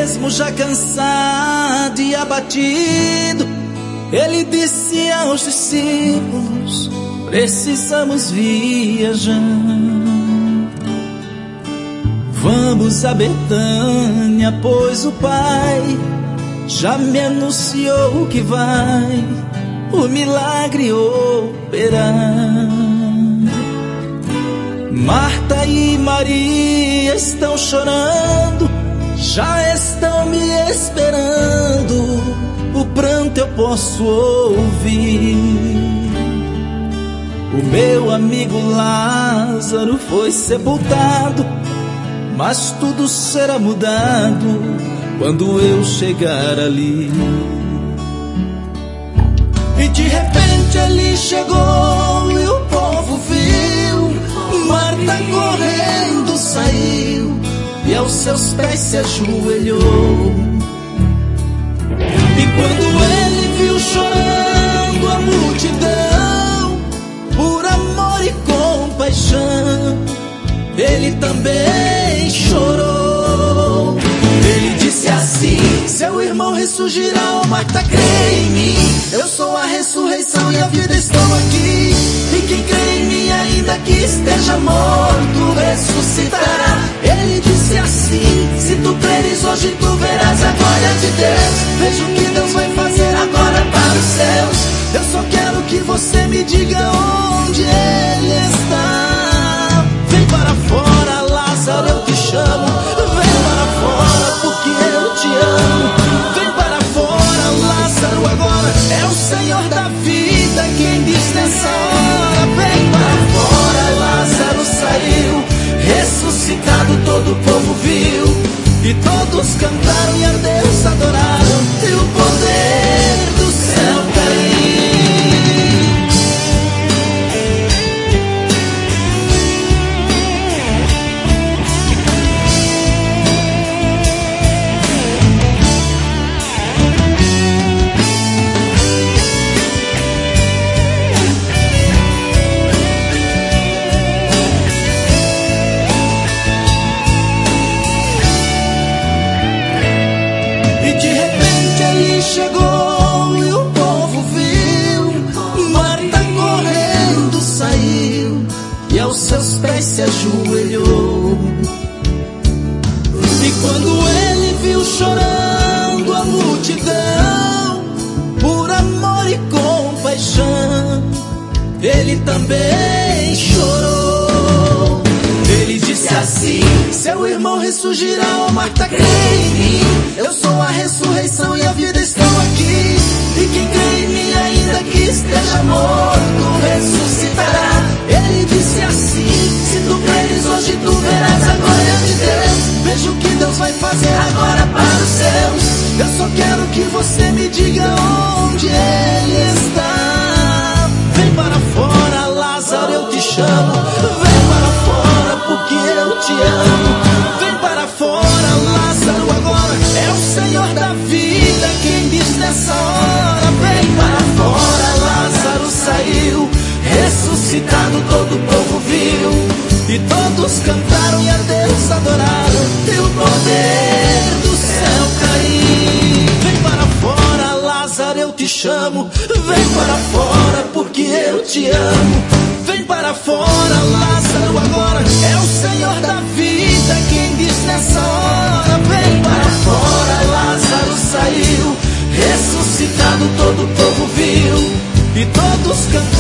Mesmo já cansado e abatido, ele disse aos discípulos: precisamos viajar. Vamos a Betânia, pois o Pai já me anunciou que vai o milagre operar. Marta e Maria estão chorando, já estão me esperando. O pranto eu posso ouvir. O meu amigo Lázaro foi sepultado, mas tudo será mudado quando eu chegar ali. E de repente ele chegou e o povo viu. Marta correndo saiu e aos seus pés se ajoelhou. E quando ele viu chorando a multidão, por amor e compaixão, ele também chorou. Ele disse assim: seu irmão ressurgirá, oh Marta, crê em mim. Eu sou a ressurreição e a vida, estou aqui. E quem crê em mim, ainda que esteja morto, ressuscitará. Ele disse assim: se tu creres hoje, tu verás a glória de Deus. Veja o que Deus vai fazer agora para os seus. Eu só quero que você me diga onde ele está. Vem para fora, Lázaro, eu te chamo. Vem para fora, porque eu te amo. Vem para fora, Lázaro, agora é o Senhor da vida quem diz nessa hora. Vem para fora, Lázaro saiu, ressuscitado todo o povo viu. E todos cantaram e a Deus adoraram, e o poder do céu caiu. Chegou e o povo viu. Marta correndo saiu e aos seus pés se ajoelhou. E quando ele viu chorando a multidão, por amor e compaixão, ele também chorou. Ele disse assim: seu irmão ressurgirá, oh Marta, crê em mim. Eu sou a ressurreição e a vida, estou aqui. E quem crê em mim, ainda que esteja morto, ressuscitará. Ele disse assim: se tu creres hoje, tu verás a glória de Deus. Veja o que Deus vai fazer agora para os seus. Eu só quero que você me diga onde ele está. Vem para fora, Lázaro, eu te chamo. Vem para fora, porque eu te amo. Vem para fora, Lázaro, agora é o Senhor da vida quem diz nessa hora. Vem para fora, Lázaro saiu, ressuscitado todo o povo viu. E todos cantaram e a Deus adoraram, e o poder do céu caiu. Vem para fora, Lázaro, eu te chamo. Vem para fora, porque eu te amo. Vem para fora, Lázaro, agora é o Senhor da vida quem diz nessa hora. Vem para fora, Lázaro saiu, ressuscitado todo o povo viu. E todos cantaram